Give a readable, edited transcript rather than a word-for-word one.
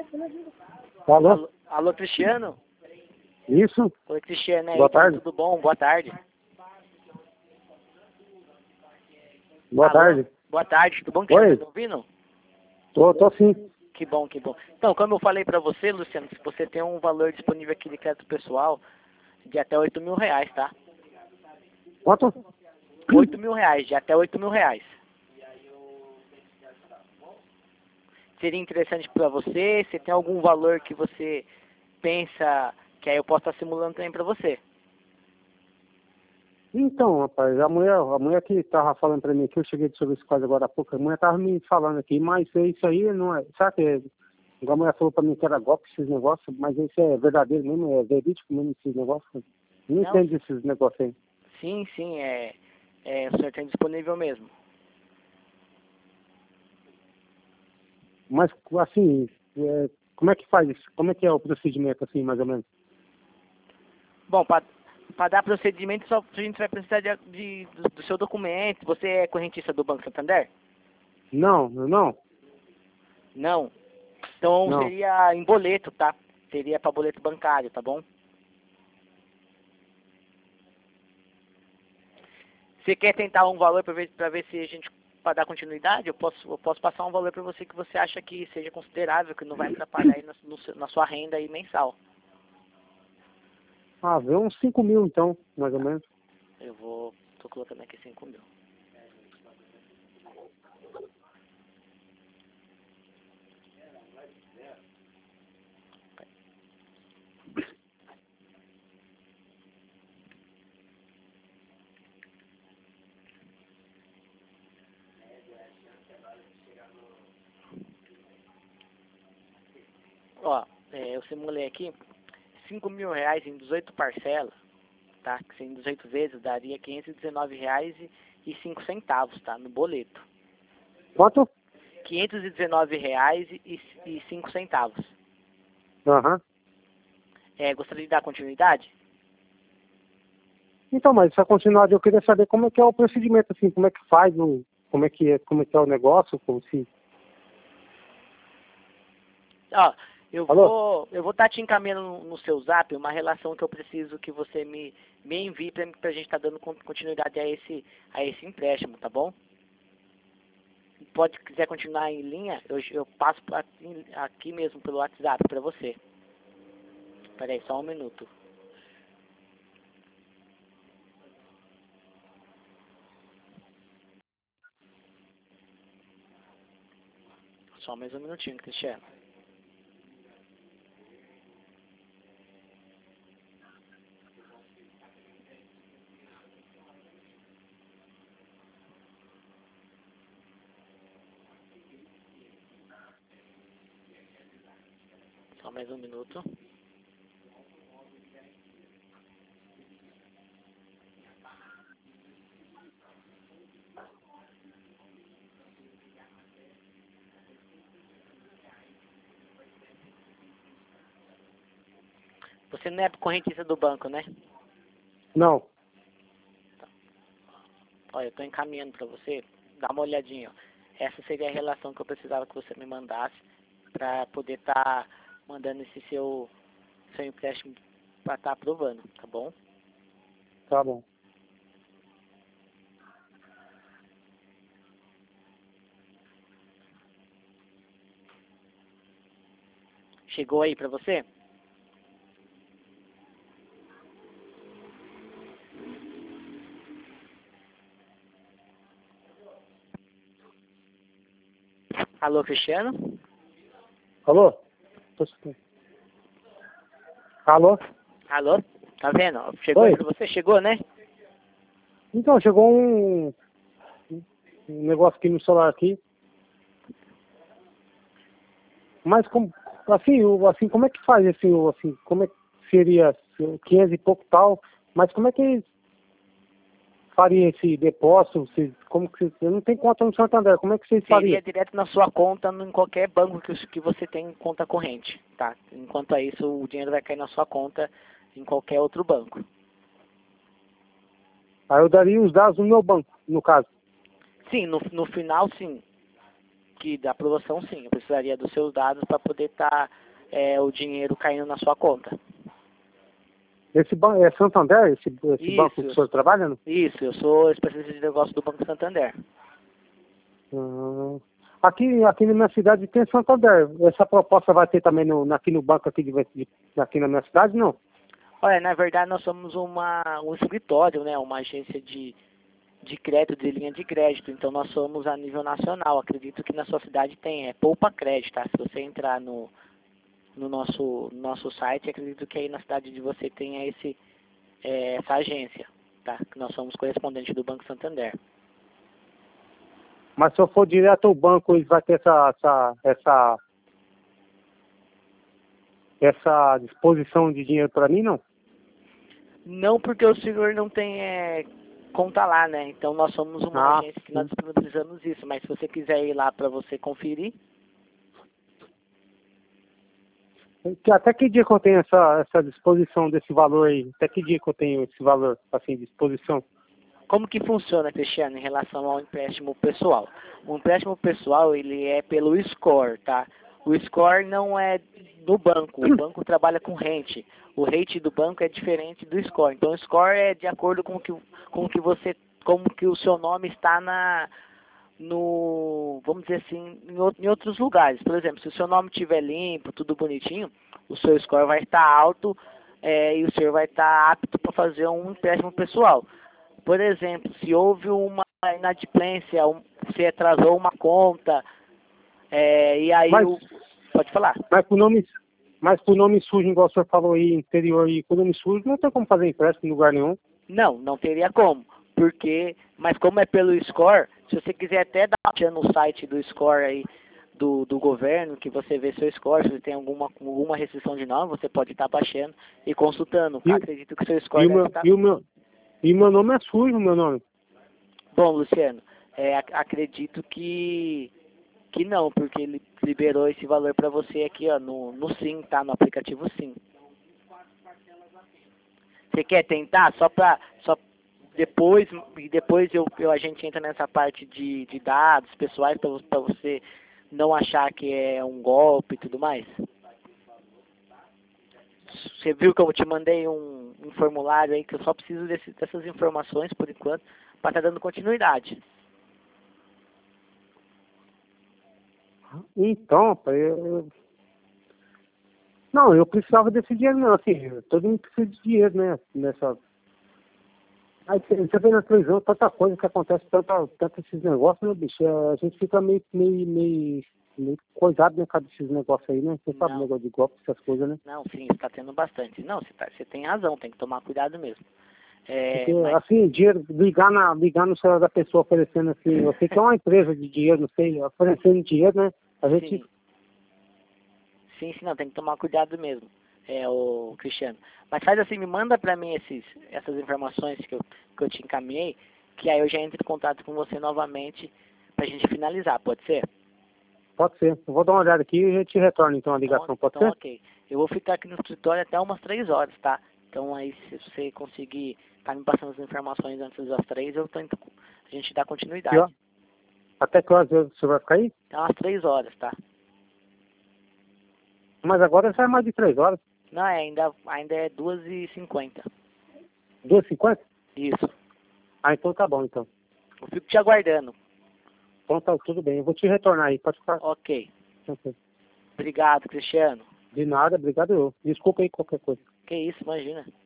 Alô? Alô, Cristiano? Isso? Oi, Cristiano, aí, Boa tarde. tudo bom? Boa tarde. Boa Alô? tarde. Boa tarde, tudo bom, Cristiano? Oi. Tá me ouvindo? Tô sim. Que bom, que bom. Então, como eu falei pra você, Luciano, se você tem um valor disponível aqui de crédito pessoal de até R$ 8.000, tá? Quanto? R$ 8.000, de até R$ 8.000. Seria interessante pra você? Você tem algum valor que você pensa que aí eu posso estar simulando também pra você? Então, rapaz, a mulher que tava falando pra mim que eu cheguei sobre esse caso agora há pouco, a mulher tava me falando aqui, mas isso aí não é. Sabe que a mulher falou pra mim que era golpe esses negócios, mas isso é verdadeiro mesmo, é verídico mesmo esses negócios? Não Não? entendo esses negócios aí. Sim, o senhor tem disponível mesmo. Mas assim, como é que faz isso? Como é que é o procedimento assim, mais ou menos? Bom, para dar procedimento, só a gente vai precisar do seu documento. Você é correntista do Banco Santander? Não. Não. Então Não. seria em boleto, tá? Seria para boleto bancário, tá bom? Você quer tentar um valor para ver se a gente, para dar continuidade? Eu posso passar um valor para você que você acha que seja considerável, que não vai atrapalhar aí na sua renda aí mensal. Ah, vê uns 5.000 então, mais ou menos. Tô colocando aqui 5.000. Ó, eu simulei aqui R$ 5.000 em 18 parcelas, tá? Que em 18 vezes daria R$ 519,05, tá? No boleto. Quanto? R$ 519,05. Aham. Gostaria de dar continuidade? Então, mas essa continuidade eu queria saber como é que é o procedimento, assim, como é que faz, como é que é o negócio, como se... Ó, eu Alô? vou estar te encaminhando no seu zap uma relação que eu preciso que você me envie pra gente estar dando continuidade a esse empréstimo, tá bom? Quiser continuar em linha, eu passo aqui mesmo pelo WhatsApp pra você. Espera aí, só um minuto. Só mais um minutinho, Cristiano. Só mais um minuto. Você não é correntista do banco, né? Não. Olha, eu estou encaminhando para você. Dá uma olhadinha. Ó. Essa seria a relação que eu precisava que você me mandasse para poder estar mandando esse seu empréstimo para estar aprovando, tá bom? Tá bom. Chegou aí para você? Alô, Cristiano? Alô? Tô escutando. Alô? Alô? Tá vendo? Chegou aí Oi? para você? Chegou, né? Então, chegou um negócio aqui no celular aqui. Mas, assim, como é que faz, assim, como é que seria 500 e pouco tal, mas como é que faria esse depósito? Eu não tenho conta no Santander, como é que vocês Seria fariam? direto na sua conta, em qualquer banco que você tem conta corrente, tá? Enquanto a isso, o dinheiro vai cair na sua conta em qualquer outro banco. Aí eu daria os dados do meu banco, no caso. Sim, no final, sim. Que da aprovação, sim. Eu precisaria dos seus dados para poder estar o dinheiro caindo na sua conta. Esse banco é Santander? Esse banco que o senhor trabalha? Não? Isso, eu sou especialista de negócio do Banco Santander. Aqui na minha cidade tem Santander. Essa proposta vai ter também aqui no banco aqui na minha cidade, não? Olha, na verdade nós somos um escritório, né? Uma agência de crédito, de linha de crédito. Então nós somos a nível nacional. Acredito que na sua cidade tem, Poupa Crédito, tá? Se você entrar no nosso site, acredito que aí na cidade de você tenha essa agência, tá? Que nós somos correspondentes do Banco Santander. Mas se eu for direto ao banco, eles vão ter essa disposição de dinheiro para mim, não? Não, porque o senhor não tem conta lá, né? Então nós somos uma agência que nós disponibilizamos isso. Mas se você quiser ir lá para você conferir... Até que dia que eu tenho essa disposição desse valor aí? Até que dia que eu tenho esse valor, assim, de disposição? Como que funciona, Cristiano, em relação ao empréstimo pessoal? O empréstimo pessoal, ele é pelo score, tá? O score não é do banco. O banco trabalha com rate. O rate do banco é diferente do score. Então, o score é de acordo com como que o seu nome está vamos dizer assim, em outros lugares. Por exemplo, se o seu nome estiver limpo, tudo bonitinho, o seu score vai estar alto e o senhor vai estar apto para fazer um empréstimo pessoal. Por exemplo, se houve uma inadimplência, você atrasou uma conta, e aí pode falar. Mas por nome sujo, igual o senhor falou aí, interior, e por nome sujo, não tem como fazer empréstimo em lugar nenhum. Não teria como. Mas como é pelo score, se você quiser até dar uma olhada no site do score aí, do governo, que você vê seu score, se tem alguma restrição de nome, você pode estar baixando e consultando. Acredito que seu score deve estar... E meu nome é sujo, meu nome. Bom, Luciano, acredito que não, porque ele liberou esse valor para você aqui, ó, no Sim, tá? No aplicativo Sim. Você quer tentar? Depois a gente entra nessa parte de dados pessoais para você não achar que é um golpe e tudo mais. Você viu que eu te mandei um formulário aí que eu só preciso dessas informações por enquanto para estar dando continuidade. Então, não, eu precisava desse dinheiro não, assim, todo mundo precisa de dinheiro, né, Aí você vê na televisão tanta coisa que acontece, tanto esses negócios, né, bicho, a gente fica meio coisado, né, cada desses negócios aí, né, você sabe o negócio de golpe, essas coisas, né. Não, sim, está tendo bastante. Não, você tem razão, tem que tomar cuidado mesmo. Porque, assim, dinheiro, ligar no celular da pessoa oferecendo assim, eu sei que é uma empresa de dinheiro, não sei, oferecendo dinheiro, né, a gente... Sim, não, tem que tomar cuidado mesmo, o Cristiano. Mas faz assim, me manda pra mim essas informações que eu te encaminhei, que aí eu já entro em contato com você novamente pra gente finalizar, pode ser? Pode ser. Eu vou dar uma olhada aqui e a gente retorna então a ligação, pode ser? Ok. Eu vou ficar aqui no escritório até umas 3 horas, tá? Então aí se você conseguir tá me passando as informações antes das 3, a gente dá continuidade. Até que horas você vai ficar aí? Então umas 3 horas, tá? Mas agora já é mais de 3 horas. Não, ainda é 2h50. 2h50? Isso. Então tá bom, então. Eu fico te aguardando. Então tá, tudo bem. Eu vou te retornar aí, pode ficar. Ok. Obrigado, Cristiano. De nada, obrigado eu. Desculpa aí qualquer coisa. Que isso, imagina.